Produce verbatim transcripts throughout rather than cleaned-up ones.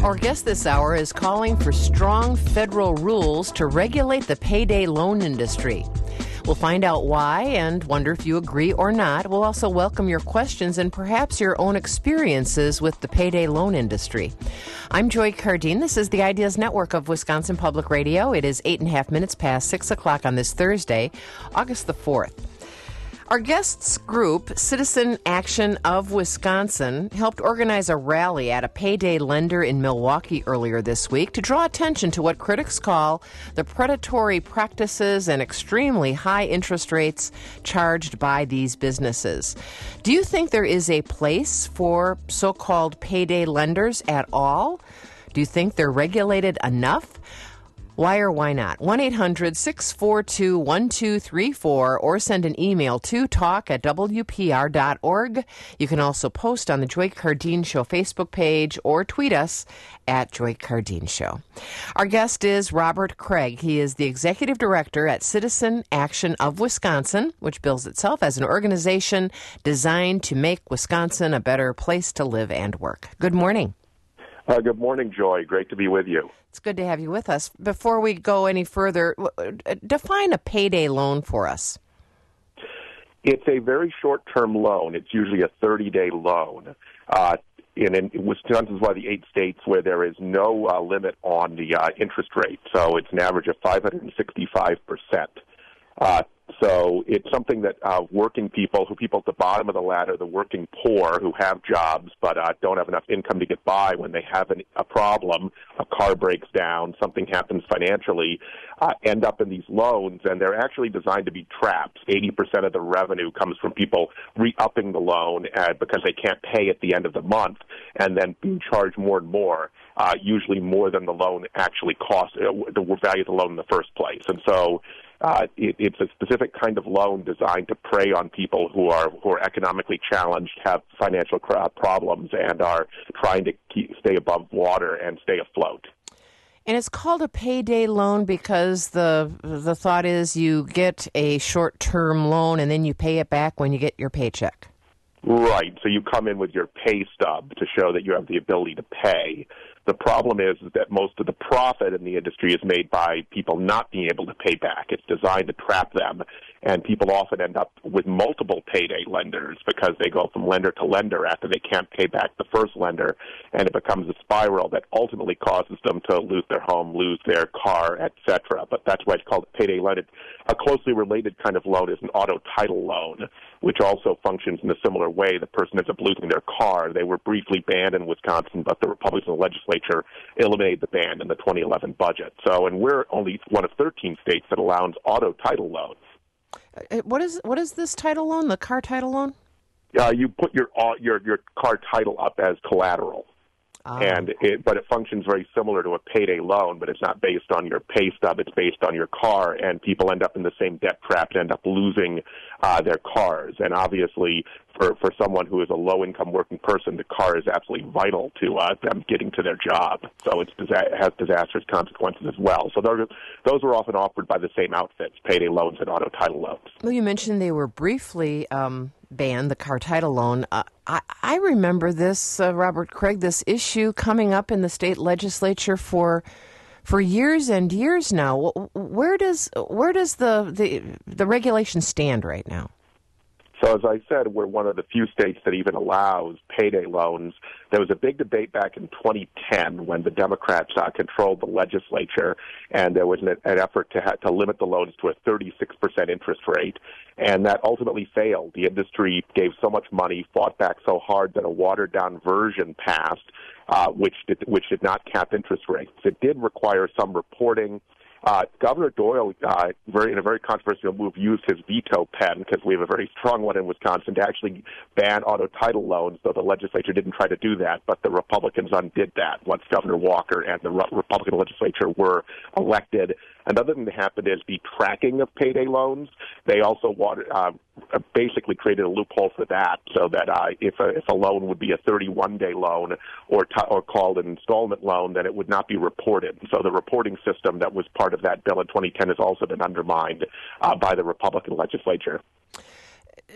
Our guest this hour is calling for strong federal rules to regulate the payday loan industry. We'll find out why and wonder if you agree or not. We'll also welcome your questions and perhaps your own experiences with the payday loan industry. I'm Joy Cardine. This is the Ideas Network of Wisconsin Public Radio. It is eight and a half minutes past six o'clock on this Thursday, August the fourth. Our guest's group, Citizen Action of Wisconsin, helped organize a rally at a payday lender in Milwaukee earlier this week to draw attention to what critics call the predatory practices and extremely high interest rates charged by these businesses. Do you think there is a place for so-called payday lenders at all? Do you think they're regulated enough? Why or why not? one eight hundred six four two one two three four or send an email to talk at w p r dot org. You can also post on the Joy Cardine Show Facebook page or tweet us at Joy Cardine Show. Our guest is Robert Craig. He is the Executive Director at Citizen Action of Wisconsin, which bills itself as an organization designed to make Wisconsin a better place to live and work. Good morning. Uh, good morning, Joy. Great to be with you. It's good to have you with us. Before we go any further, define a payday loan for us. It's a very short-term loan. It's usually a thirty-day loan. Uh, in, in Wisconsin is one of the eight states where there is no uh, limit on the uh, interest rate, so it's an average of five hundred sixty-five percent. Uh, so it's something that uh, working people, who people at the bottom of the ladder, the working poor who have jobs but uh, don't have enough income to get by when they have an, a problem, a car breaks down, something happens financially, uh, end up in these loans, and they're actually designed to be traps. eighty percent of the revenue comes from people re-upping the loan uh, because they can't pay at the end of the month and then being charged more and more, uh, usually more than the loan actually costs, uh, the value of the loan in the first place. And so Uh, it, it's a specific kind of loan designed to prey on people who are who are economically challenged, have financial cr- problems, and are trying to keep, stay above water and stay afloat. And it's called a payday loan because the the thought is you get a short-term loan and then you pay it back when you get your paycheck. Right. So you come in with your pay stub to show that you have the ability to pay. The problem is that most of the profit in the industry is made by people not being able to pay back. It's designed to trap them, and people often end up with multiple payday lenders because they go from lender to lender after they can't pay back the first lender, and it becomes a spiral that ultimately causes them to lose their home, lose their car, et cetera. But that's why it's called a payday loan. A closely related kind of loan is an auto title loan, which also functions in a similar way. The person ends up losing their car. They were briefly banned in Wisconsin, but the Republican legislature eliminated the ban in the twenty eleven budget. So, and we're only one of thirteen states that allows auto title loans. What is what is this title loan? The car title loan? Uh, you put your your your car title up as collateral, ah. and it, but it functions very similar to a payday loan, but it's not based on your pay stub. It's based on your car, and people end up in the same debt trap and end up losing uh, their cars. And obviously, for for someone who is a low-income working person, the car is absolutely vital to uh, them getting to their job. So it's, it has disastrous consequences as well. So those, those are often offered by the same outfits, payday loans and auto title loans. Well, you mentioned they were briefly um, banned, the car title loan. Uh, I, I remember this, uh, Robert Craig, this issue coming up in the state legislature for for years and years now. Where does where does the the, the regulation stand right now? So as I said, we're one of the few states that even allows payday loans. There was a big debate back in twenty ten when the Democrats uh, controlled the legislature, and there was an, an effort to, ha- to limit the loans to a thirty-six percent interest rate, and that ultimately failed. The industry gave so much money, fought back so hard that a watered-down version passed, uh, which did, which did not cap interest rates. It did require some reporting. Uh, Governor Doyle, uh, very, in a very controversial move, used his veto pen, because we have a very strong one in Wisconsin, to actually ban auto title loans, though the legislature didn't try to do that, but the Republicans undid that once Governor Walker and the Re- Republican legislature were elected. Another thing that happened is the tracking of payday loans. They also wanted, uh, basically created a loophole for that, so that uh, if, a, if a loan would be a thirty-one day loan or, t- or called an installment loan, then it would not be reported. So the reporting system that was part of that bill in twenty ten has also been undermined uh, by the Republican legislature.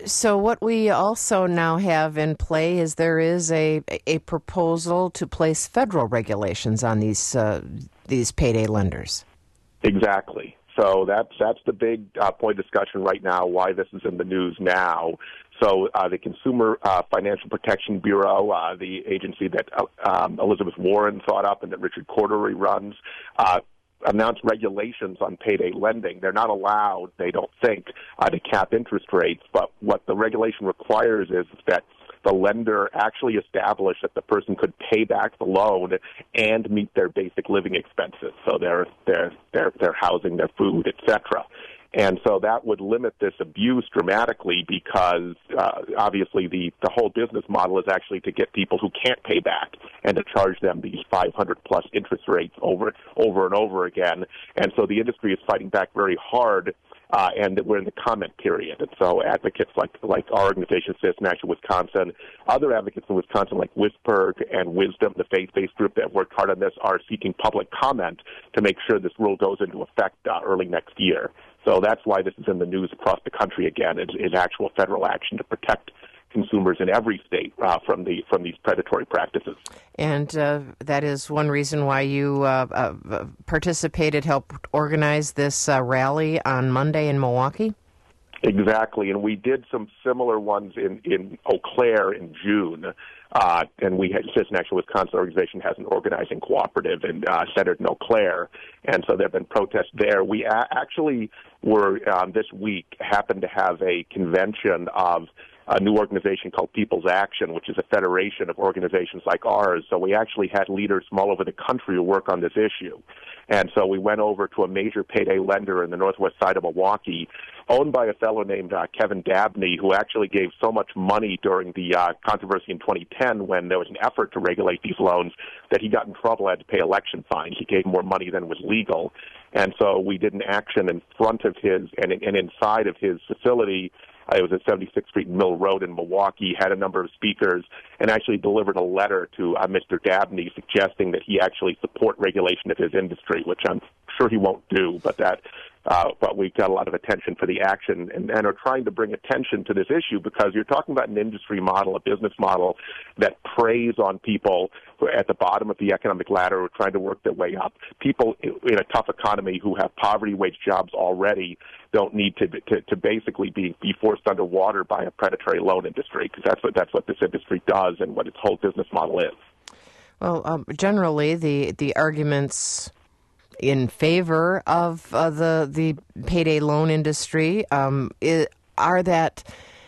So what we also now have in play is there is a a proposal to place federal regulations on these uh, these payday lenders. Exactly. So that's that's the big uh, point of discussion right now, why this is in the news now. So uh, the Consumer uh, Financial Protection Bureau, uh, the agency that uh, um, Elizabeth Warren thought up and that Richard Cordery runs, uh, announced regulations on payday lending. They're not allowed, they don't think, uh, to cap interest rates, but what the regulation requires is that the lender actually establish that the person could pay back the loan and meet their basic living expenses, so their their their their housing, their food, et cetera. And so that would limit this abuse dramatically because uh, obviously the, the whole business model is actually to get people who can't pay back and to charge them these five hundred plus interest rates over over and over again. And so the industry is fighting back very hard. Uh, and we're in the comment period. And so advocates like like our organization, Citizen Action Wisconsin, other advocates in Wisconsin like WISPERG and Wisdom, the faith-based group that worked hard on this, are seeking public comment to make sure this rule goes into effect uh, early next year. So that's why this is in the news across the country again, is, is actual federal action to protect consumers in every state uh, from the from these predatory practices. And uh, that is one reason why you uh, uh, participated, helped organize this uh, rally on Monday in Milwaukee? Exactly, and we did some similar ones in, in Eau Claire in June. Uh, and we had, Citizen Action Wisconsin organization has an organizing cooperative in, uh, centered in Eau Claire, and so there have been protests there. We a- actually were, um, this week, happened to have a convention of a new organization called People's Action, which is a federation of organizations like ours. So we actually had leaders from all over the country who work on this issue. And so we went over to a major payday lender in the northwest side of Milwaukee, owned by a fellow named uh, Kevin Dabney, who actually gave so much money during the uh, controversy in twenty ten when there was an effort to regulate these loans that he got in trouble, had to pay election fines. He gave more money than was legal. And so we did an action in front of his and, and inside of his facility. Uh, it was at seventy-sixth Street and Mill Road in Milwaukee, had a number of speakers, and actually delivered a letter to uh, Mister Dabney suggesting that he actually support regulation of his industry, which I'm sure he won't do, but that uh, but we got a lot of attention for the action and, and are trying to bring attention to this issue because you're talking about an industry model, a business model that preys on people who are at the bottom of the economic ladder who are trying to work their way up. People in a tough economy who have poverty wage jobs already don't need to to, to basically be, be forced underwater by a predatory loan industry, because that's what that's what this industry does and what its whole business model is. Well, um, generally, the the arguments in favor of uh, the the payday loan industry um, is, are that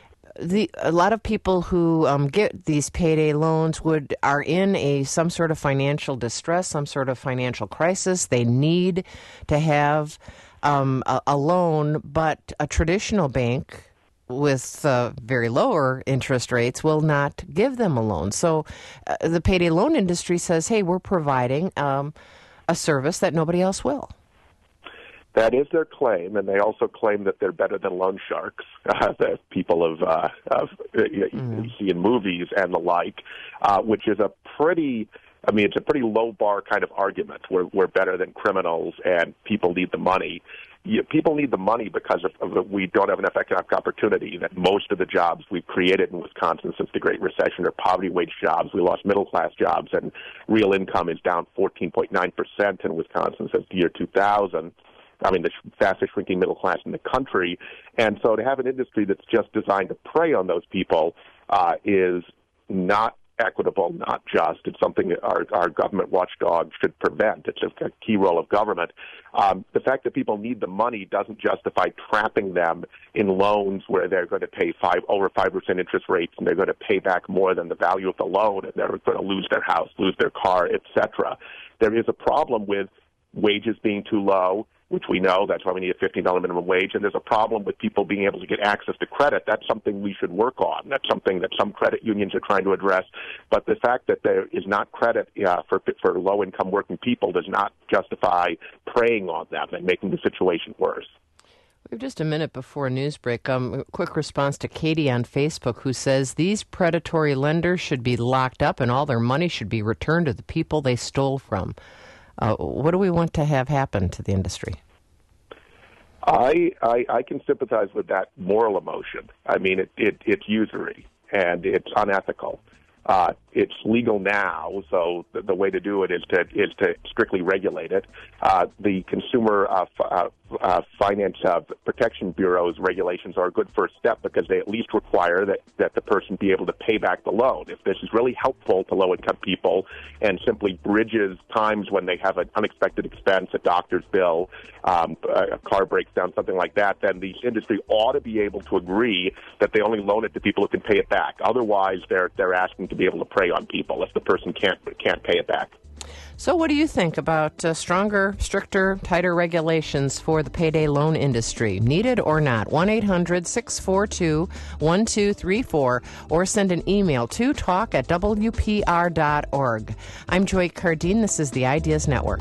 the a lot of people who um, get these payday loans would are in a some sort of financial distress, some sort of financial crisis. They need to have um, a, a loan, but a traditional bank with uh, very lower interest rates will not give them a loan. So uh, the payday loan industry says, hey, we're providing um, a service that nobody else will. That is their claim, and they also claim that they're better than loan sharks, uh, that people have, uh, have uh, mm. you see in movies and the like, uh, which is a pretty, I mean, it's a pretty low bar kind of argument. We're, we're better than criminals, and people need the money. You, people need the money because of, of the, we don't have enough economic opportunity, that most of the jobs we've created in Wisconsin since the Great Recession are poverty wage jobs. We lost middle-class jobs, and real income is down fourteen point nine percent in Wisconsin since the year two thousand. I mean, the fastest shrinking middle class in the country. And so to have an industry that's just designed to prey on those people uh, is not equitable, not just. It's something that our, our government watchdog should prevent. It's a, a key role of government. Um, the fact that people need the money doesn't justify trapping them in loans where they're going to pay five over five percent interest rates, and they're going to pay back more than the value of the loan, and they're going to lose their house, lose their car, et cetera. There is a problem with wages being too low, which we know. That's why we need a fifteen dollars minimum wage. And there's a problem with people being able to get access to credit. That's something we should work on. That's something that some credit unions are trying to address. But the fact that there is not credit uh, for for low-income working people does not justify preying on them and making the situation worse. We have just a minute before news break. Um, a quick response to Katie on Facebook, who says these predatory lenders should be locked up and all their money should be returned to the people they stole from. Uh, what do we want to have happen to the industry? I, I I can sympathize with that moral emotion. I mean, it, it it's usury and it's unethical. Uh, it's legal now, so the, the way to do it is to is to strictly regulate it. Uh, the Consumer uh, f- uh, uh, Finance uh, Protection Bureau's regulations are a good first step because they at least require that, that the person be able to pay back the loan. If this is really helpful to low-income people and simply bridges times when they have an unexpected expense, a doctor's bill, um, a car breaks down, something like that, then the industry ought to be able to agree that they only loan it to people who can pay it back. Otherwise, they're they're asking to be able to prey on people if the person can't can't pay it back. So what do you think about uh, stronger, stricter, tighter regulations for the payday loan industry? Needed or not? one eight hundred six four two one two three four or send an email to talk at w p r dot org. I'm Joy Cardine. This is the Ideas Network.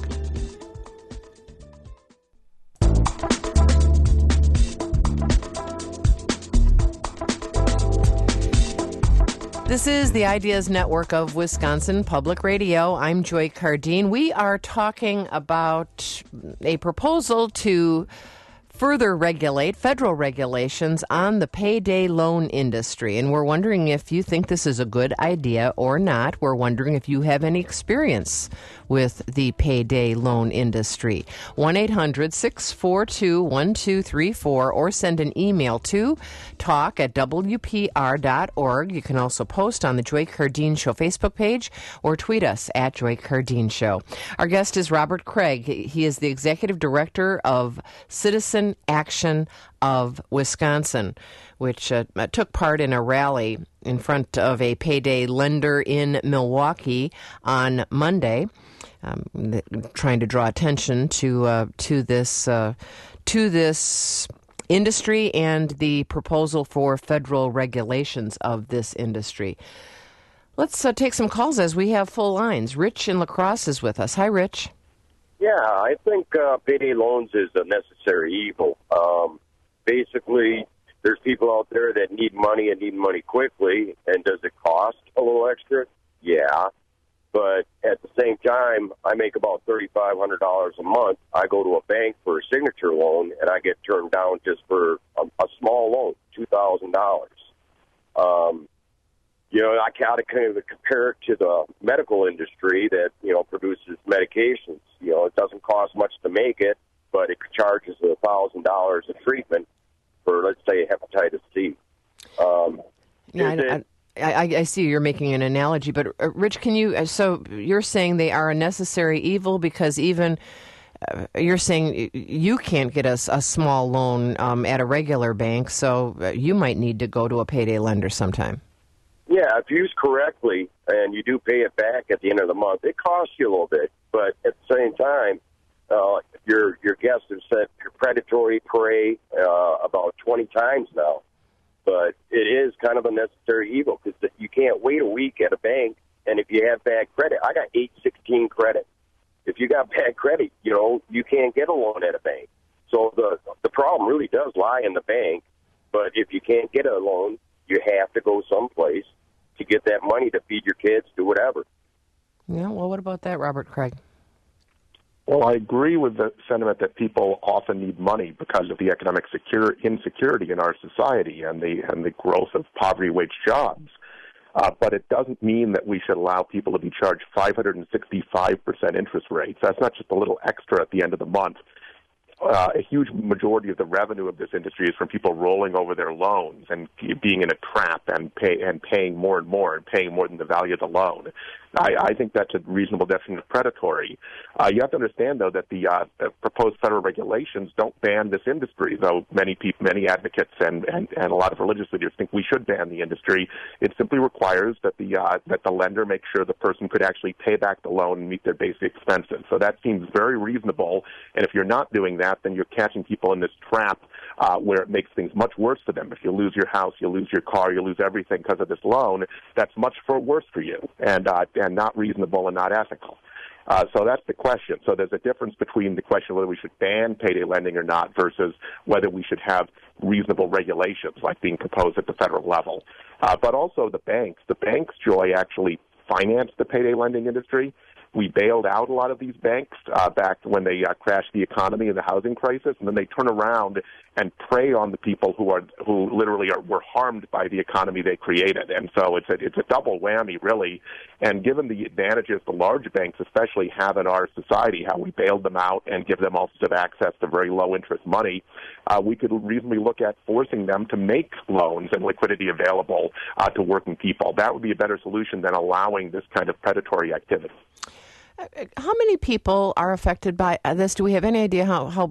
This is the Ideas Network of Wisconsin Public Radio. I'm Joy Cardine. We are talking about a proposal to further regulate federal regulations on the payday loan industry. And we're wondering if you think this is a good idea or not. We're wondering if you have any experience with the payday loan industry. one eight hundred six four two one two three four or send an email to talk at w p r dot org. You can also post on the Joy Cardine Show Facebook page or tweet us at Joy Cardine Show. Our guest is Robert Craig. He is the Executive Director of Citizen Action of Wisconsin, which uh, took part in a rally in front of a payday lender in Milwaukee on Monday, um, trying to draw attention to uh, to this uh, to this industry and the proposal for federal regulations of this industry. Let's uh, take some calls as we have full lines. Rich in La Crosse is with us. Hi, Rich. Yeah, I think uh, payday loans is a necessary evil. Um, basically, there's people out there that need money and need money quickly, and does it cost a little extra? Yeah. But at the same time, I make about three thousand five hundred dollars a month. I go to a bank for a signature loan, and I get turned down just for a, a small loan, two thousand dollars. Um, you know, I kind of kind of compare it to the medical industry that, you know, produces medications. You know, it doesn't cost much to make it, but it charges a thousand dollars a treatment for, let's say, hepatitis C. Um, yeah, I, it, I, I, I see you're making an analogy, but uh, Rich, can you? Uh, so you're saying they are a necessary evil because even uh, you're saying you can't get a, a small loan um, at a regular bank, so uh, you might need to go to a payday lender sometime. Yeah, if used correctly and you do pay it back at the end of the month, it costs you a little bit. But at the same time, uh, your your guests have said predatory prey uh, about twenty times now. But it is kind of a necessary evil because you can't wait a week at a bank. And if you have bad credit, I got eight sixteen credit. If you got bad credit, you know, you can't get a loan at a bank. So the the problem really does lie in the bank. But if you can't get a loan, you have to go someplace to get that money to feed your kids, do whatever. Yeah, well, what about that, Robert Craig? Well, I agree with the sentiment that people often need money because of the economic secure, insecurity in our society and the and the growth of poverty-wage jobs. Uh, but it doesn't mean that we should allow people to be charged five hundred sixty-five percent interest rates. That's not just a little extra at the end of the month. Uh, a huge majority of the revenue of this industry is from people rolling over their loans and being in a trap and pay and paying more and more and paying more than the value of the loan. I, I think that's a reasonable definition of predatory. Uh, you have to understand, though, that the uh, proposed federal regulations don't ban this industry, though many people, many advocates and, and, and a lot of religious leaders think we should ban the industry. It simply requires that the uh, that the lender make sure the person could actually pay back the loan and meet their basic expenses. So that seems very reasonable, and if you're not doing that, then you're catching people in this trap uh, where it makes things much worse for them. If you lose your house, you lose your car, you lose everything because of this loan, that's much for worse for you and uh, and not reasonable and not ethical. Uh, so that's the question. So there's a difference between the question of whether we should ban payday lending or not versus whether we should have reasonable regulations like being proposed at the federal level. Uh, but also the banks. The banks, Joy, actually finance the payday lending industry. We bailed out a lot of these banks uh, back when they uh, crashed the economy and the housing crisis, and then they turn around and prey on the people who are who literally are, were harmed by the economy they created. And so it's a, it's a double whammy, really. And given the advantages the large banks especially have in our society, how we bailed them out and give them all sorts of access to very low-interest money, uh, we could reasonably look at forcing them to make loans and liquidity available uh, to working people. That would be a better solution than allowing this kind of predatory activity. How many people are affected by this? Do we have any idea how, how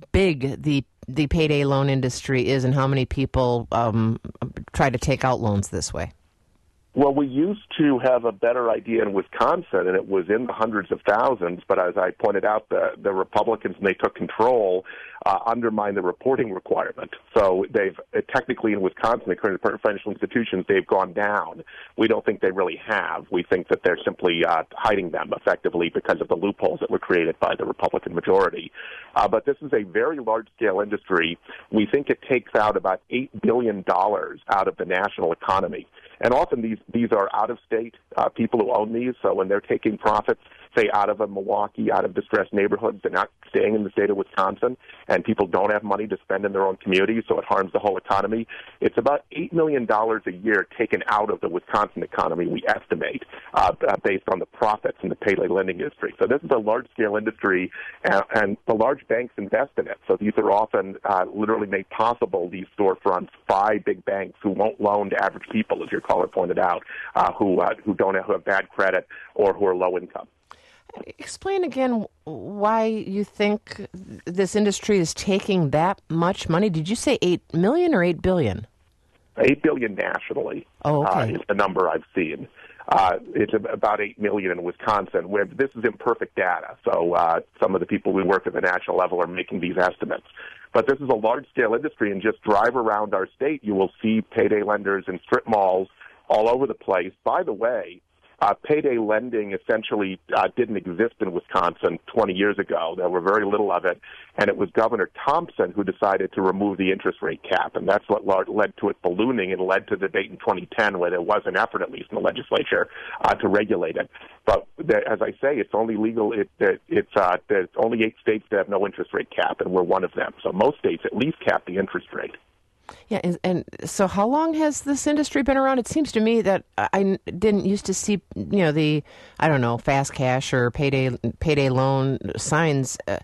big the the payday loan industry is and how many people um, try to take out loans this way? Well, we used to have a better idea in Wisconsin, and it was in the hundreds of thousands. But as I pointed out, the, the Republicans, when they took control, uh, undermined the reporting requirement. So they've uh, technically in Wisconsin, according to financial institutions, they've gone down. We don't think they really have. We think that they're simply uh, hiding them effectively because of the loopholes that were created by the Republican majority. Uh, but this is a very large-scale industry. We think it takes out about eight billion dollars out of the national economy. And often these, these are out-of-state uh, people who own these, so when they're taking profits, say, out of a Milwaukee, out of distressed neighborhoods, they're not staying in the state of Wisconsin, and people don't have money to spend in their own communities, so it harms the whole economy. It's about eight million dollars a year taken out of the Wisconsin economy, we estimate, uh, based on the profits in the payday lending industry. So this is a large-scale industry, and, and the large banks invest in it. So these are often uh, literally made possible, these storefronts, by big banks who won't loan to average people, as your caller pointed out, uh, who uh, who don't have, who have bad credit or who are low income. Explain again why you think this industry is taking that much money. Did you say eight million or eight billion? Eight billion nationally. Oh, okay. uh, is the number I've seen. Uh, it's about eight million in Wisconsin, where this is imperfect data. So uh, some of the people we work at the national level are making these estimates. But this is a large-scale industry, and just drive around our state, you will see payday lenders in strip malls all over the place. By the way, Uh, payday lending essentially uh, didn't exist in Wisconsin twenty years ago. There were very little of it, and it was Governor Thompson who decided to remove the interest rate cap, and that's what led to it ballooning and led to the debate in twenty ten where there was an effort, at least in the legislature, uh, to regulate it. But there, as I say, it's only legal. It, it, it's uh, there's only eight states that have no interest rate cap, and we're one of them. So most states at least cap the interest rate. Yeah, and, and so how long has this industry been around? It seems to me that I didn't used to see, you know, the, I don't know, fast cash or payday payday loan signs, uh,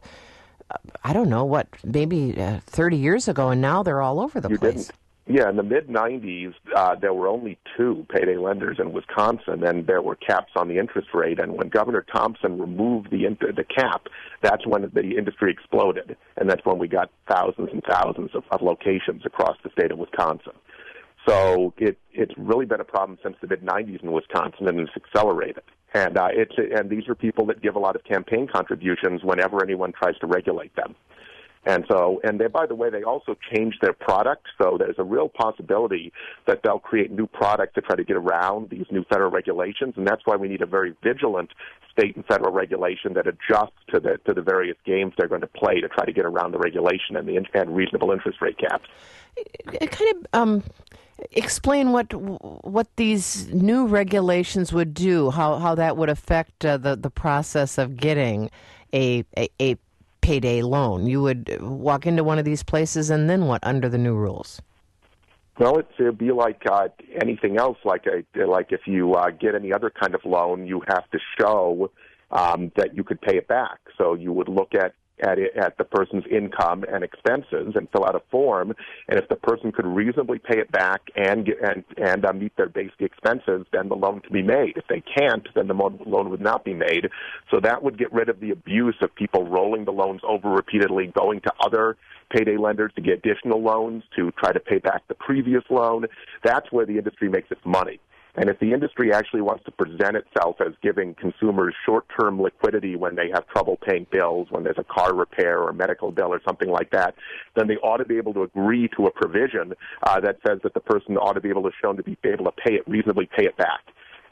I don't know, what, maybe uh, thirty years ago, and now they're all over the you place. Didn't. Yeah, in the mid nineties, uh, there were only two payday lenders in Wisconsin, and there were caps on the interest rate. And when Governor Thompson removed the the cap, that's when the industry exploded, and that's when we got thousands and thousands of, of locations across the state of Wisconsin. So it, it's really been a problem since the mid nineties in Wisconsin, and it's accelerated. And uh, it's and these are people that give a lot of campaign contributions whenever anyone tries to regulate them. And so, and they, by the way, they also change their product, so there's a real possibility that they'll create new products to try to get around these new federal regulations, and that's why we need a very vigilant state and federal regulation that adjusts to the to the various games they're going to play to try to get around the regulation and the and reasonable interest rate caps. It kind of um, explain what what these new regulations would do, how how that would affect uh, the the process of getting a a, a payday loan. You would walk into one of these places, and then what under the new rules? Well, it would be like uh, anything else. Like a, like if you uh, get any other kind of loan, you have to show um, that you could pay it back. So you would look at at it, at the person's income and expenses and fill out a form. And if the person could reasonably pay it back and get, and and uh, meet their basic expenses, then the loan can be made. If they can't, then the loan would not be made. So that would get rid of the abuse of people rolling the loans over repeatedly, going to other payday lenders to get additional loans to try to pay back the previous loan. That's where the industry makes its money. And if the industry actually wants to present itself as giving consumers short-term liquidity when they have trouble paying bills, when there's a car repair or a medical bill or something like that, then they ought to be able to agree to a provision uh, that says that the person ought to be able to show to be able to pay it reasonably, pay it back.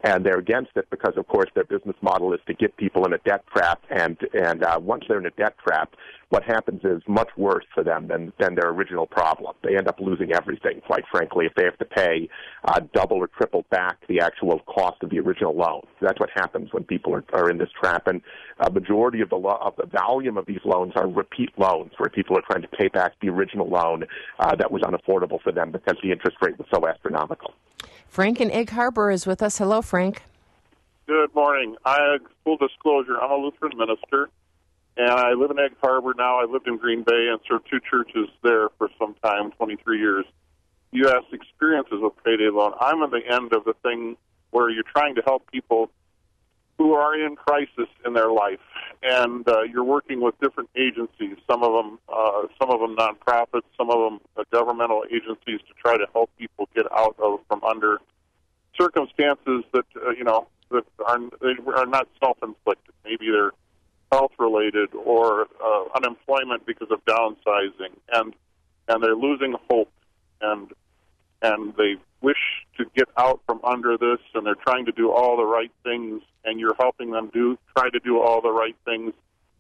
And they're against it because, of course, their business model is to get people in a debt trap. And, and uh, once they're in a debt trap, what happens is much worse for them than, than their original problem. They end up losing everything, quite frankly, if they have to pay uh, double or triple back the actual cost of the original loan. That's what happens when people are, are in this trap. And a majority of the, lo- of the volume of these loans are repeat loans, where people are trying to pay back the original loan uh, that was unaffordable for them because the interest rate was so astronomical. Frank in Egg Harbor is with us. Hello, Frank. Good morning. I, full disclosure, I'm a Lutheran minister, and I live in Egg Harbor now. I lived in Green Bay and served two churches there for some time, twenty-three years. You asked experiences with payday loan. I'm at the end of the thing where you're trying to help people who are in crisis in their life, and uh, you're working with different agencies, some of them uh, some of them nonprofits, some of them uh, governmental agencies, to try to help people get out of from under circumstances that, uh, you know, that are, they are not self-inflicted. Maybe they're health-related or uh, unemployment because of downsizing, and and they're losing hope, and and they wish to get out from under this, and they're trying to do all the right things, and you're helping them do try to do all the right things,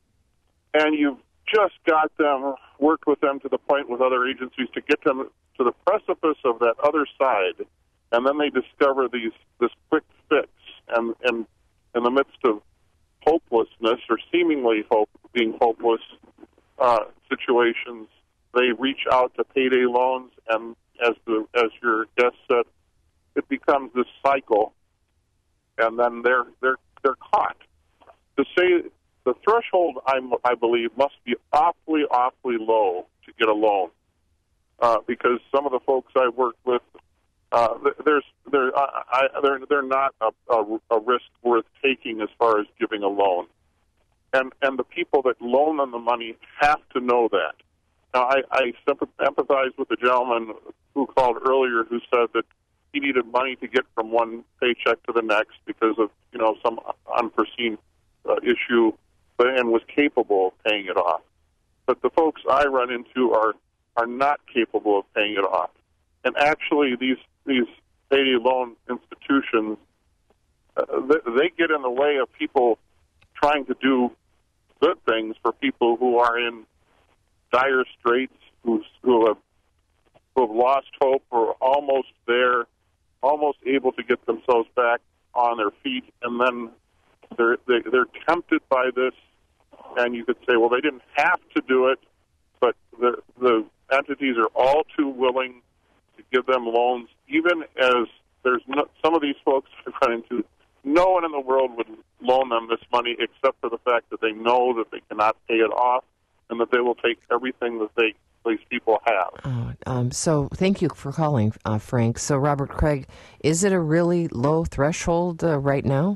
and you've just got them, worked with them to the point with other agencies to get them to the precipice of that other side, and then they discover these this quick fix, and, and in the midst of hopelessness or seemingly hope being hopeless uh, situations, they reach out to payday loans, and as the as your guest said, it becomes this cycle, and then they're they're they're caught. To say the threshold, I, I believe, must be awfully awfully low to get a loan, uh, because some of the folks I've worked with, uh, there's they're I, they're they're not a, a, a risk worth taking as far as giving a loan, and and the people that loan them the money have to know that. Now, I, I empathize with the gentleman who called earlier who said that he needed money to get from one paycheck to the next because of, you know, some unforeseen uh, issue, and was capable of paying it off. But the folks I run into are are not capable of paying it off. And actually, these these payday loan institutions, uh, they, they get in the way of people trying to do good things for people who are in dire straits, who, who have who have lost hope or almost there, almost able to get themselves back on their feet, and then they're they, they're tempted by this, and you could say, well, they didn't have to do it, but the the entities are all too willing to give them loans, even as there's no, some of these folks I've run into, no one in the world would loan them this money except for the fact that they know that they cannot pay it off, and that they will take everything that they these people have. Oh, um, so thank you for calling, uh, Frank. So, Robert Craig, is it a really low threshold uh, right now?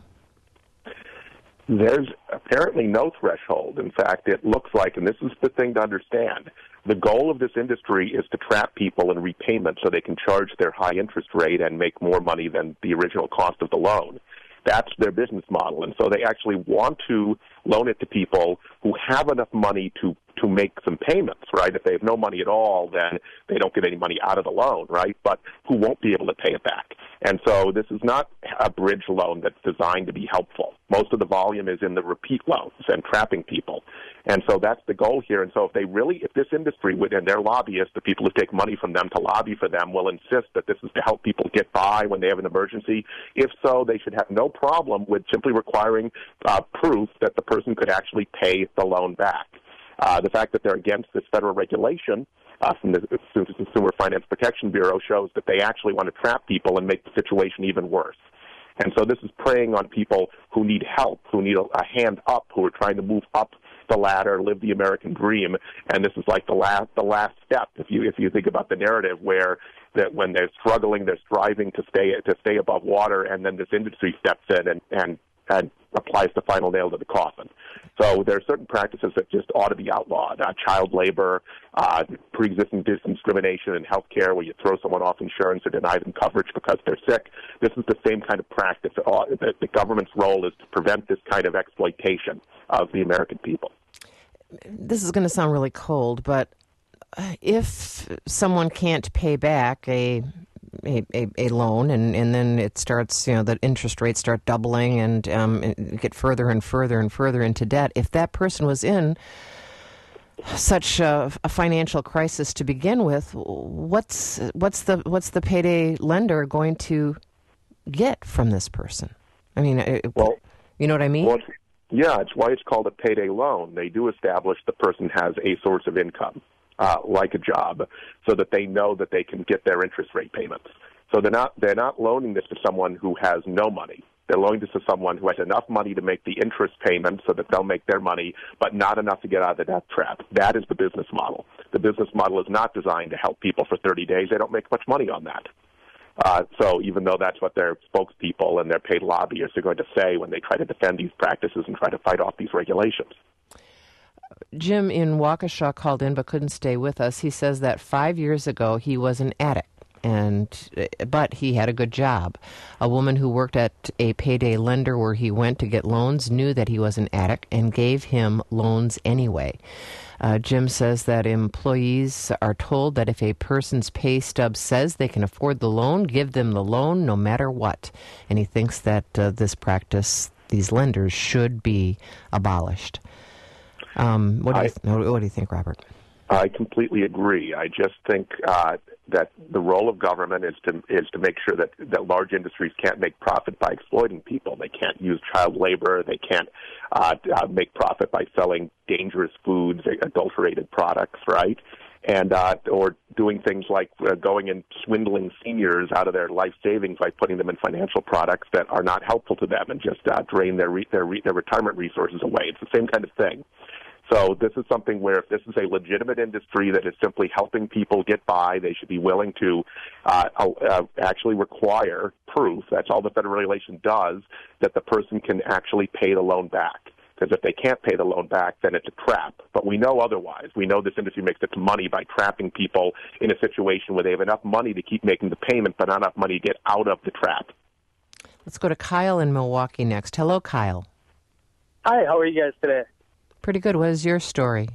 There's apparently no threshold. In fact, it looks like, and this is the thing to understand, the goal of this industry is to trap people in repayment so they can charge their high interest rate and make more money than the original cost of the loan. That's their business model. And so they actually want to loan it to people who have enough money to, to make some payments, right? If they have no money at all, then they don't get any money out of the loan, right? But who won't be able to pay it back. And so this is not a bridge loan that's designed to be helpful. Most of the volume is in the repeat loans and trapping people. And so that's the goal here. And so if they really, if this industry would, and their lobbyists, the people who take money from them to lobby for them, will insist that this is to help people get by when they have an emergency, if so, they should have no problem with simply requiring uh, proof that the person could actually pay the loan back. Uh, the fact that they're against this federal regulation uh, from the Consumer Finance Protection Bureau shows that they actually want to trap people and make the situation even worse. And so this is preying on people who need help, who need a, a hand up, who are trying to move up the ladder, live the American dream, and this is like the last the last step. If you if you think about the narrative, where that when they're struggling, they're striving to stay to stay above water, and then this industry steps in and and, and applies the final nail to the coffin. So there are certain practices that just ought to be outlawed: uh, child labor, uh, pre-existing discrimination in health care, where you throw someone off insurance or deny them coverage because they're sick. This is the same kind of practice. Uh, the, the government's role is to prevent this kind of exploitation of the American people. This is going to sound really cold, but if someone can't pay back a a, a, a loan, and, and then it starts, you know, the interest rates start doubling and, um, and get further and further and further into debt. If that person was in such a, a financial crisis to begin with, what's what's the what's the payday lender going to get from this person? I mean, it, well, you know what I mean? Well, yeah, it's why it's called a payday loan. They do establish the person has a source of income, uh, like a job, so that they know that they can get their interest rate payments. So they're not they're not loaning this to someone who has no money. They're loaning this to someone who has enough money to make the interest payment so that they'll make their money, but not enough to get out of the debt trap. That is the business model. The business model is not designed to help people for thirty days. They don't make much money on that. Uh, so even though that's what their spokespeople and their paid lobbyists are going to say when they try to defend these practices and try to fight off these regulations. Jim in Waukesha called in but couldn't stay with us. He says that five years ago he was an addict. And but he had a good job. A woman who worked at a payday lender where he went to get loans knew that he was an addict and gave him loans anyway. Uh, Jim says that employees are told that if a person's pay stub says they can afford the loan, give them the loan no matter what. And he thinks that uh, this practice, these lenders, should be abolished. Um, what, do you th- what do you think, Robert? I completely agree. I just think uh, that the role of government is to is to make sure that, that large industries can't make profit by exploiting people. They can't use child labor. They can't uh, uh, make profit by selling dangerous foods, adulterated products, right? And uh, or doing things like uh, going and swindling seniors out of their life savings by putting them in financial products that are not helpful to them and just uh, drain their re- their, re- their retirement resources away. It's the same kind of thing. So this is something where if this is a legitimate industry that is simply helping people get by, they should be willing to uh, uh, actually require proof, that's all the federal regulation does, that the person can actually pay the loan back. Because if they can't pay the loan back, then it's a trap. But we know otherwise. We know this industry makes its money by trapping people in a situation where they have enough money to keep making the payment, but not enough money to get out of the trap. Let's go to Kyle in Milwaukee next. Hello, Kyle. Hi, how are you guys today? Pretty good. What is your story?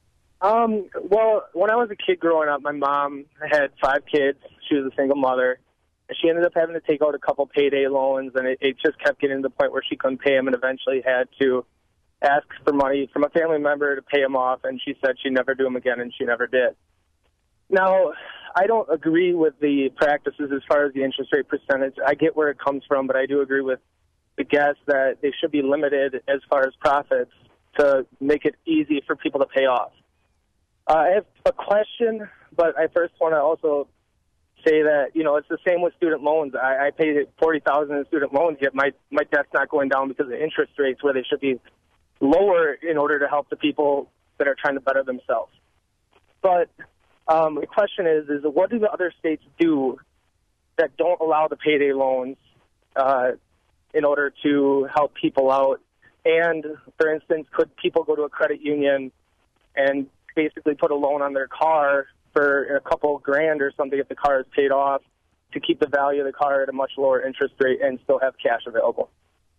Um, well, when I was a kid growing up, my mom had five kids. She was a single mother. And she ended up having to take out a couple payday loans, and it, it just kept getting to the point where she couldn't pay them and eventually had to ask for money from a family member to pay them off, and she said she'd never do them again, and she never did. Now, I don't agree with the practices as far as the interest rate percentage. I get where it comes from, but I do agree with the guest that they should be limited as far as profits to make it easy for people to pay off. Uh, I have a question, but I first want to also say that, you know, it's the same with student loans. I, I paid forty thousand dollars in student loans, yet my, my debt's not going down because of interest rates where they should be lower in order to help the people that are trying to better themselves. But um, the question is, is what do the other states do that don't allow the payday loans uh, in order to help people out? And, for instance, could people go to a credit union and basically put a loan on their car for a couple grand or something if the car is paid off to keep the value of the car at a much lower interest rate and still have cash available?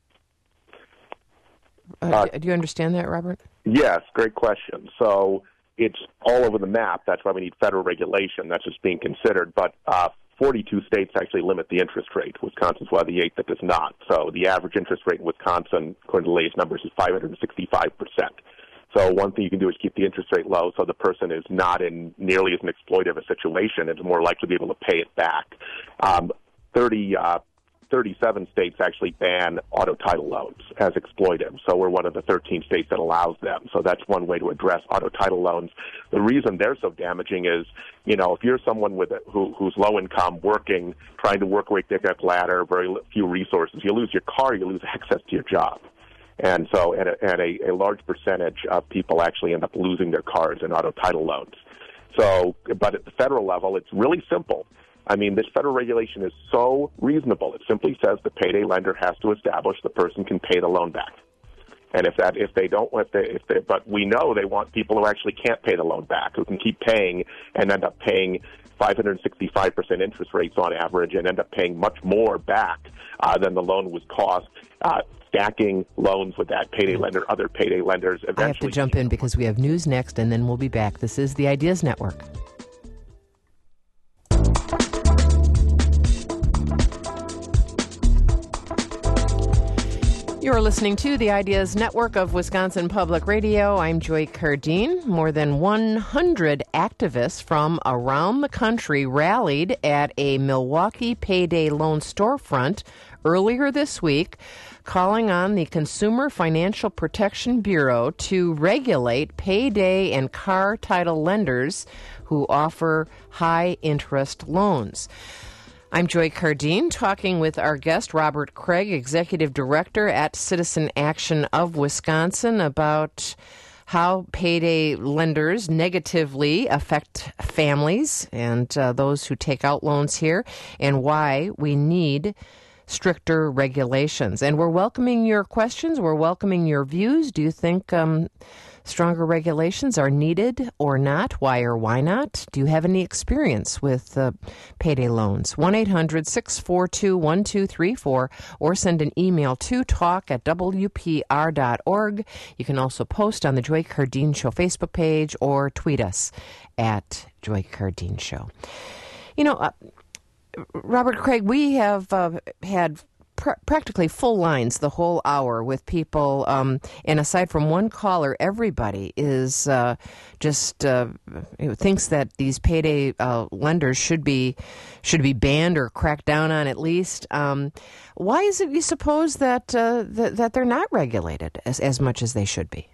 Uh, uh, do you understand that, Robert? Yes, great question. So it's all over the map. That's why we need federal regulation. That's just being considered. But uh, forty-two states actually limit the interest rate. Wisconsin's one of the eight that does not. So the average interest rate in Wisconsin, according to the latest numbers, is five hundred sixty-five percent. So one thing you can do is keep the interest rate low so the person is not in nearly as an exploitive a situation and is more likely to be able to pay it back. Um, thirty, uh, thirty-seven states actually ban auto title loans as exploitive. So we're one of the thirteen states that allows them. So that's one way to address auto title loans. The reason they're so damaging is, you know, if you're someone with a, who, who's low income, working, trying to work way to get ladder, very few resources, you lose your car, you lose access to your job. And so and, a, and a, a large percentage of people actually end up losing their cars in auto title loans. So, but at the federal level, it's really simple. I mean, this federal regulation is so reasonable. It simply says the payday lender has to establish the person can pay the loan back. And if that, if they don't, if they, if they, but we know they want people who actually can't pay the loan back, who can keep paying and end up paying five hundred sixty-five percent interest rates on average and end up paying much more back uh, than the loan was cost. Uh, stacking loans with that payday lender, other payday lenders. Eventually, I have to jump in because we have news next, and then we'll be back. This is the Ideas Network. You're listening to the Ideas Network of Wisconsin Public Radio. I'm Joy Cardine. More than one hundred activists from around the country rallied at a Milwaukee payday loan storefront earlier this week, calling on the Consumer Financial Protection Bureau to regulate payday and car title lenders who offer high-interest loans. I'm Joy Cardine, talking with our guest, Robert Craig, Executive Director at Citizen Action of Wisconsin, about how payday lenders negatively affect families and uh, those who take out loans here, and why we need stricter regulations. And we're welcoming your questions. We're welcoming your views. Do you think um, stronger regulations are needed or not? Why or why not? Do you have any experience with uh, payday loans? one eight hundred six four two one two three four or send an email to talk at w p r dot org. You can also post on the Joy Cardine Show Facebook page or tweet us at Joy Cardine Show. You know, uh, Robert Craig, we have uh, had pr- practically full lines the whole hour with people, um, and aside from one caller, everybody is uh, just uh, thinks that these payday uh, lenders should be should be banned or cracked down on at least. Um, why is it you suppose that uh, that, that they're not regulated as as much as they should be?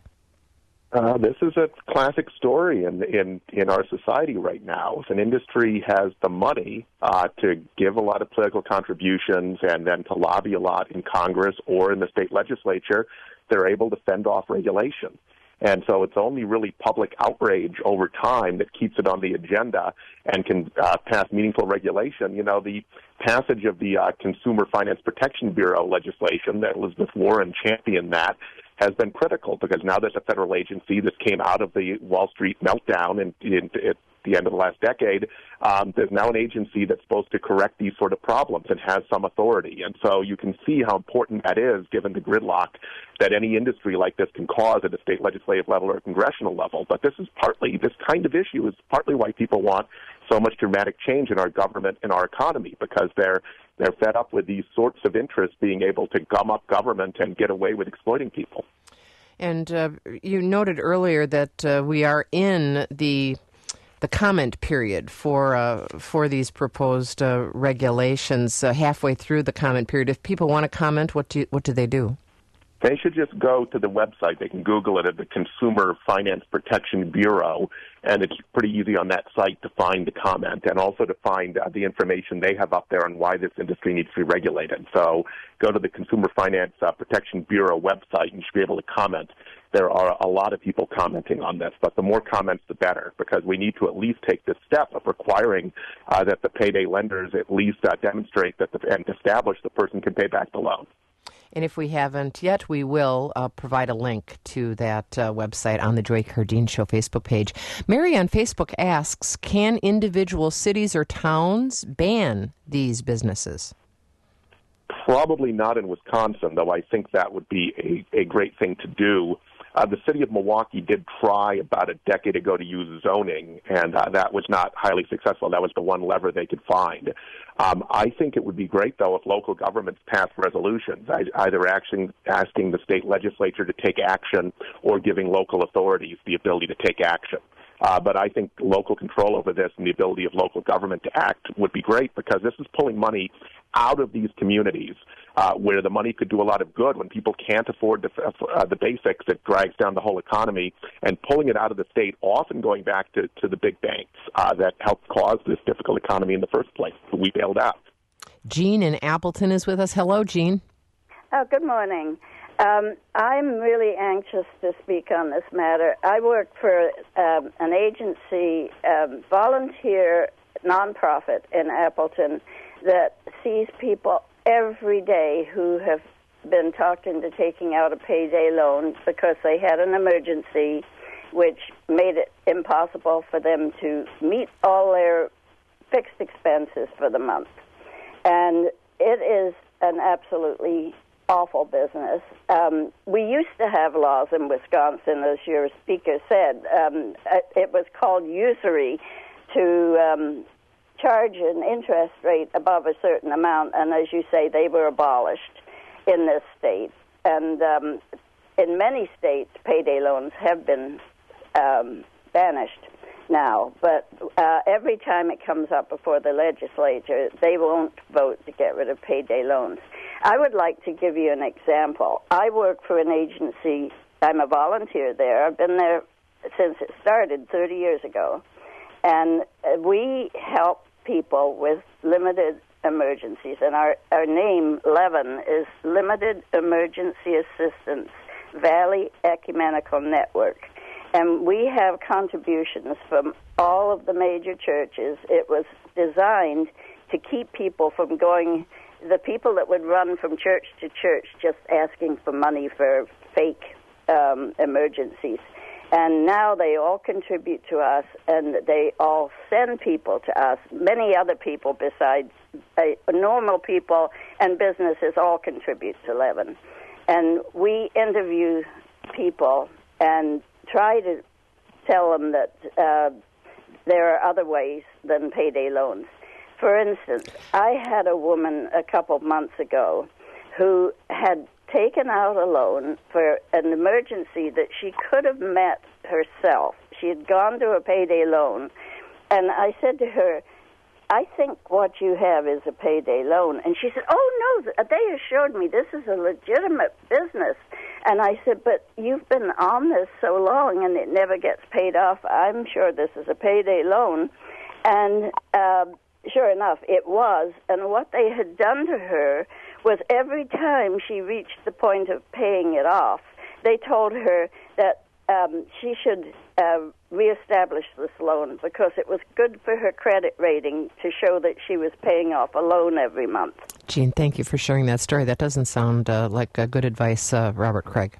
Uh, this is a classic story in, in, in our society right now. If an industry has the money uh, to give a lot of political contributions and then to lobby a lot in Congress or in the state legislature, they're able to fend off regulation. And so it's only really public outrage over time that keeps it on the agenda and can uh, pass meaningful regulation. You know, the passage of the uh, Consumer Finance Protection Bureau legislation, that Elizabeth Warren championed that, has been critical because now there's a federal agency that came out of the Wall Street meltdown in, in, at the end of the last decade. Um, there's now an agency that's supposed to correct these sort of problems and has some authority. And so you can see how important that is given the gridlock that any industry like this can cause at a state legislative level or congressional level. But this is partly, this kind of issue is partly why people want so much dramatic change in our government and our economy, because they're they're fed up with these sorts of interests being able to gum up government and get away with exploiting people. And uh, you noted earlier that uh, we are in the the comment period for uh, for these proposed uh, regulations. Uh, halfway through the comment period, if people want to comment, what do you, what do they do? They should just go to the website. They can Google it at the Consumer Finance Protection Bureau, and it's pretty easy on that site to find the comment and also to find uh, the information they have up there on why this industry needs to be regulated. So go to the Consumer Finance uh, Protection Bureau website, and you should be able to comment. There are a lot of people commenting on this, but the more comments, the better, because we need to at least take this step of requiring uh, that the payday lenders at least uh, demonstrate that the, and establish the person can pay back the loan. And if we haven't yet, we will uh, provide a link to that uh, website on the Joy Cardine Show Facebook page. Mary on Facebook asks, can individual cities or towns ban these businesses? Probably not in Wisconsin, though I think that would be a, a great thing to do. Uh, the city of Milwaukee did try about a decade ago to use zoning, and uh, that was not highly successful. That was the one lever they could find. Um, I think it would be great, though, if local governments passed resolutions, either asking, asking the state legislature to take action or giving local authorities the ability to take action. Uh, but I think local control over this and the ability of local government to act would be great, because this is pulling money out of these communities uh, where the money could do a lot of good when people can't afford the, uh, the basics that drags down the whole economy, and pulling it out of the state, often going back to, to the big banks uh, that helped cause this difficult economy in the first place that we bailed out. Jean in Appleton is with us. Hello, Jean. Oh, good morning. Um, I'm really anxious to speak on this matter. I work for um, an agency, um, volunteer nonprofit in Appleton, that sees people every day who have been talked into taking out a payday loan because they had an emergency, which made it impossible for them to meet all their fixed expenses for the month. And it is an absolutely awful business. Um, we used to have laws in Wisconsin, as your speaker said. Um, it was called usury, to um, charge an interest rate above a certain amount, and as you say, they were abolished in this state. and um, in many states, payday loans have been um, banished now, but uh, every time it comes up before the legislature, they won't vote to get rid of payday loans. I would like to give you an example. I work for an agency. I'm a volunteer there. I've been there since it started thirty years ago, and we help people with limited emergencies, and our, our name, Levin, is Limited Emergency Assistance Valley Ecumenical Network. And we have contributions from all of the major churches. It was designed to keep people from going, the people that would run from church to church just asking for money for fake um, emergencies. And now they all contribute to us, and they all send people to us. Many other people besides uh, normal people and businesses all contribute to Levin. And we interview people and try to tell them that uh, there are other ways than payday loans. For instance, I had a woman a couple months ago who had taken out a loan for an emergency that she could have met herself. She had gone to a payday loan, and I said to her, I think what you have is a payday loan. And she said, oh, no, they assured me this is a legitimate business. And I said, but you've been on this so long and it never gets paid off. I'm sure this is a payday loan. And uh, sure enough, it was. And what they had done to her was every time she reached the point of paying it off, they told her that um, she should uh, reestablish this loan because it was good for her credit rating to show that she was paying off a loan every month. Jean, thank you for sharing that story. That doesn't sound uh, like uh, good advice, uh, Robert Craig.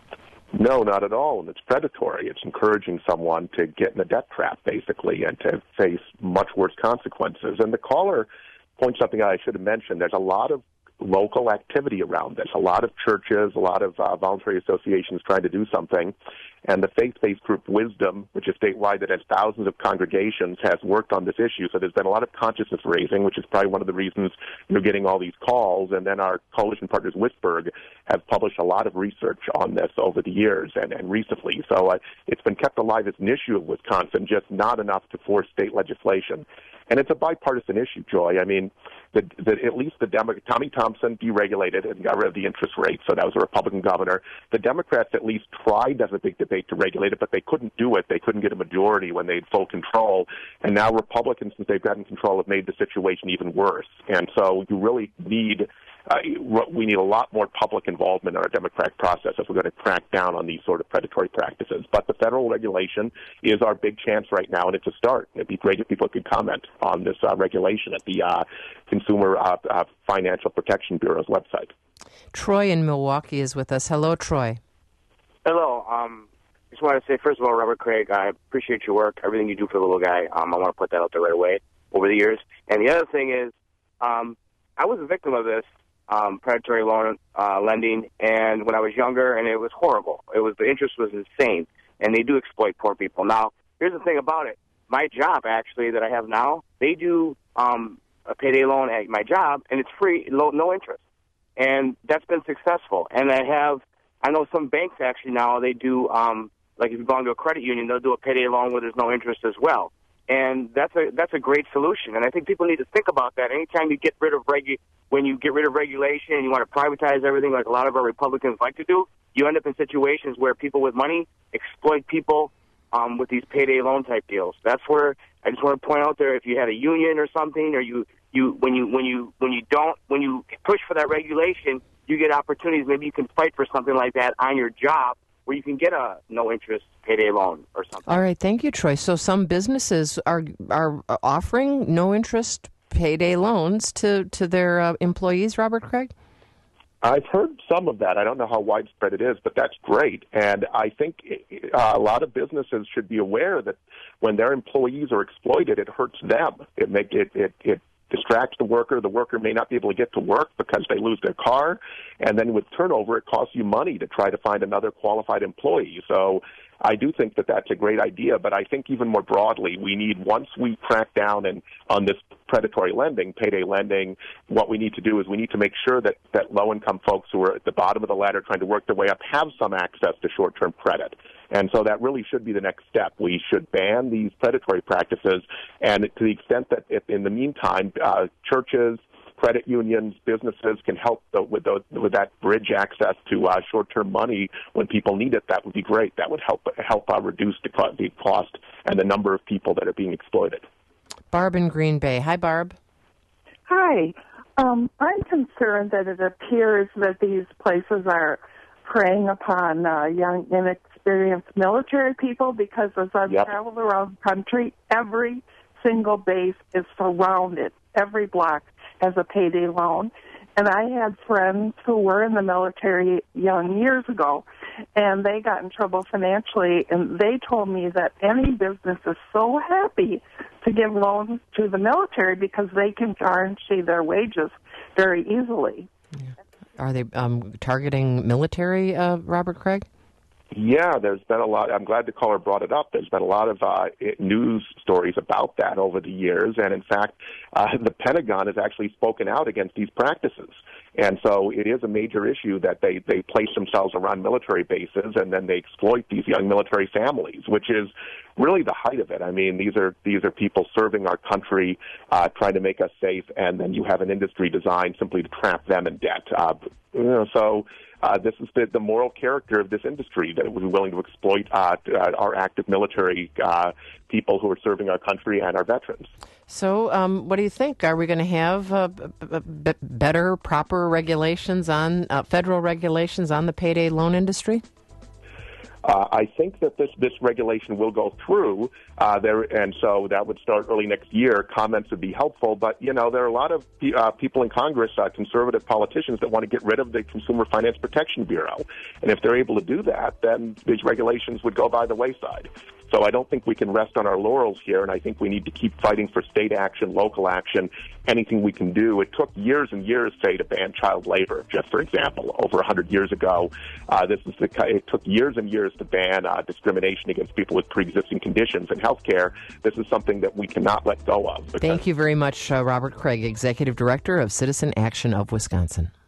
No, not at all. And it's predatory. It's encouraging someone to get in a debt trap, basically, and to face much worse consequences. And the caller points something out I should have mentioned. There's a lot of local activity around this. A lot of churches, a lot of uh, voluntary associations trying to do something. And the faith-based group Wisdom, which is statewide, that has thousands of congregations, has worked on this issue. So there's been a lot of consciousness raising, which is probably one of the reasons you're getting all these calls. And then our coalition partners, Wittenberg, have published a lot of research on this over the years and, and recently. So uh, it's been kept alive as an issue of Wisconsin, just not enough to force state legislation. And it's a bipartisan issue, Joy. I mean, the, the, at least the Demo- Tommy Thompson deregulated and got rid of the interest rate, so that was a Republican governor. The Democrats at least tried as a big debate to regulate it, but they couldn't do it. They couldn't get a majority when they had full control. And now Republicans, since they've gotten control, have made the situation even worse. And so you really need uh, we need a lot more public involvement in our democratic process if we're going to crack down on these sort of predatory practices. But the federal regulation is our big chance right now, and it's a start. It'd be great if people could comment on this uh, regulation at the uh, Consumer uh, uh, Financial Protection Bureau's website. Troy in Milwaukee is with us. Hello, Troy. Hello. Um, I just want to say, first of all, Robert Craig, I appreciate your work, everything you do for the little guy. Um, I want to put that out there right away over the years. And the other thing is, um, I was a victim of this um, predatory loan uh, lending, and when I was younger, and it was horrible. It was the interest was insane, and they do exploit poor people. Now, here's the thing about it. My job, actually, that I have now, they do um, a payday loan at my job, and it's free, low, no interest. And that's been successful. And I have, I know some banks actually now, they do, um, like if you go into a credit union, they'll do a payday loan where there's no interest as well. And that's a that's a great solution. And I think people need to think about that. Anytime you get rid of regu- when you get rid of regulation and you want to privatize everything like a lot of our Republicans like to do, you end up in situations where people with money exploit people um, with these payday loan type deals. That's where I just want to point out there, if you had a union or something, or you, you when you when you when you don't when you push for that regulation, you get opportunities. Maybe you can fight for something like that on your job, where you can get a no-interest payday loan or something. All right, thank you, Troy. So some businesses are are offering no-interest payday loans to, to their uh, employees, Robert Craig? I've heard some of that. I don't know how widespread it is, but that's great. And I think uh, a lot of businesses should be aware that when their employees are exploited, it hurts them. It make it it, it distracts the worker. The worker may not be able to get to work because they lose their car. And then with turnover, it costs you money to try to find another qualified employee. So I do think that that's a great idea, but I think even more broadly, we need, once we crack down and on this predatory lending, payday lending, what we need to do is we need to make sure that, that low-income folks who are at the bottom of the ladder trying to work their way up have some access to short-term credit. And so that really should be the next step. We should ban these predatory practices, and to the extent that if in the meantime, uh, churches, credit unions, businesses can help the, with, those, with that bridge access to uh, short-term money when people need it, that would be great. That would help help uh, reduce the cost, the cost and the number of people that are being exploited. Barb in Green Bay. Hi, Barb. Hi. Um, I'm concerned that it appears that these places are preying upon uh, young, inexperienced military people, because as I've yep. traveled around the country, every single base is surrounded. Every block has a payday loan. And I had friends who were in the military young years ago, and they got in trouble financially, and they told me that any business is so happy to give loans to the military because they can guarantee their wages very easily. Yeah. Are they um, targeting military, uh, Robert Craig? Yeah, there's been a lot. I'm glad the caller brought it up. There's been a lot of uh, news stories about that over the years. And in fact, uh, the Pentagon has actually spoken out against these practices. And so it is a major issue that they, they place themselves around military bases and then they exploit these young military families, which is really the height of it. I mean, these are these are people serving our country, uh, trying to make us safe, and then you have an industry designed simply to trap them in debt. Uh, you know, so uh, this is the, the moral character of this industry, that we're willing to exploit uh, our active military uh, people who are serving our country and our veterans. So um, what do you think? Are we going to have uh, b- b- better, proper regulations on, uh, federal regulations on the payday loan industry? Uh, I think that this, this regulation will go through, uh, there, and so that would start early next year. Comments would be helpful, but, you know, there are a lot of uh, people in Congress, uh, conservative politicians, that want to get rid of the Consumer Finance Protection Bureau. And if they're able to do that, then these regulations would go by the wayside. So I don't think we can rest on our laurels here, and I think we need to keep fighting for state action, local action, anything we can do. It took years and years, say, to ban child labor, just for example, over one hundred years ago. Uh, this is the, it took years and years to ban uh, discrimination against people with pre-existing conditions in health care. This is something that we cannot let go of. Thank you very much, uh, Robert Craig, Executive Director of Citizen Action of Wisconsin.